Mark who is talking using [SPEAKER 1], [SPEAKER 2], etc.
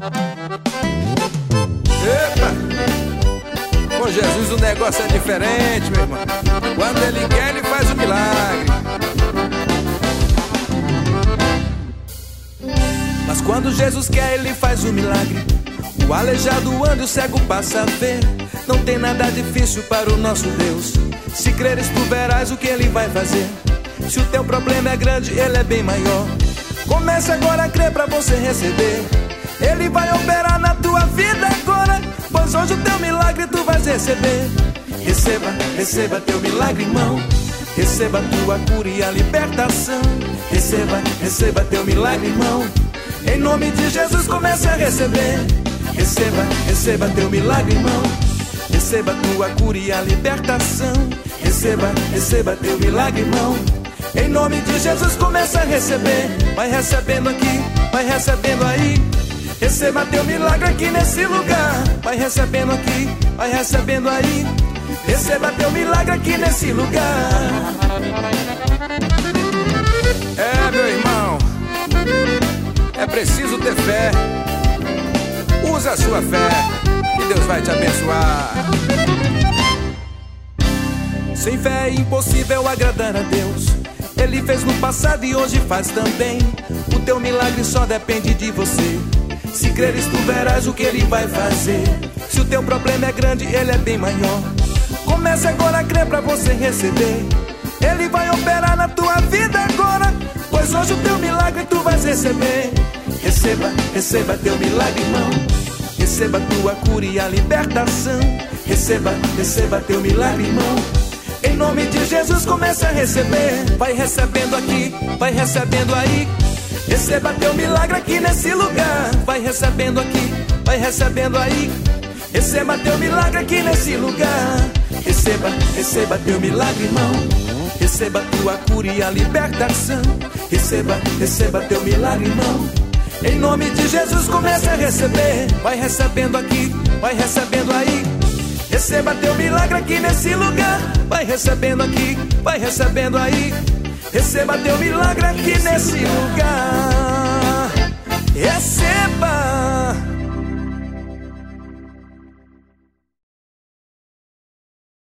[SPEAKER 1] Epa! Com Jesus o negócio é diferente, meu irmão. Quando Ele quer, Ele faz o milagre. Mas quando Jesus quer, Ele faz o milagre. O aleijado anda e o cego passa a ver. Não tem nada difícil para o nosso Deus. Se creres, tu verás o que Ele vai fazer. Se o teu problema é grande, Ele é bem maior. Comece agora a crer pra você receber. Ele vai operar na tua vida agora, pois hoje o teu milagre tu vais receber. Receba, receba teu milagre, irmão. Receba tua cura e a libertação. Receba, receba teu milagre, irmão. Em nome de Jesus comece a receber. Receba, receba teu milagre, irmão. Receba tua cura e a libertação. Receba, receba teu milagre, irmão. Em nome de Jesus começa a receber. Vai recebendo aqui, vai recebendo aí. Receba teu milagre aqui nesse lugar. Vai recebendo aqui, vai recebendo aí. Receba teu milagre aqui nesse lugar. É, meu irmão, é preciso ter fé. Usa a sua fé, que Deus vai te abençoar. Sem fé é impossível agradar a Deus. Ele fez no passado e hoje faz também. O teu milagre só depende de você. Se creres, tu verás o que Ele vai fazer. Se o teu problema é grande, Ele é bem maior. Comece agora a crer pra você receber. Ele vai operar na tua vida agora, pois hoje o teu milagre tu vais receber. Receba, receba teu milagre, irmão. Receba tua cura e a libertação. Receba, receba teu milagre, irmão. Em nome de Jesus comece a receber. Vai recebendo aqui, vai recebendo aí. Receba teu milagre aqui nesse lugar. Vai recebendo aqui, vai recebendo aí. Receba teu milagre aqui nesse lugar. Receba, receba teu milagre, irmão. Receba tua cura e a libertação. Receba, receba teu milagre, irmão. Em nome de Jesus comece a receber. Vai recebendo aqui, vai recebendo aí. Receba teu milagre aqui nesse lugar. Vai recebendo aqui, vai recebendo aí. Receba teu milagre aqui nesse lugar.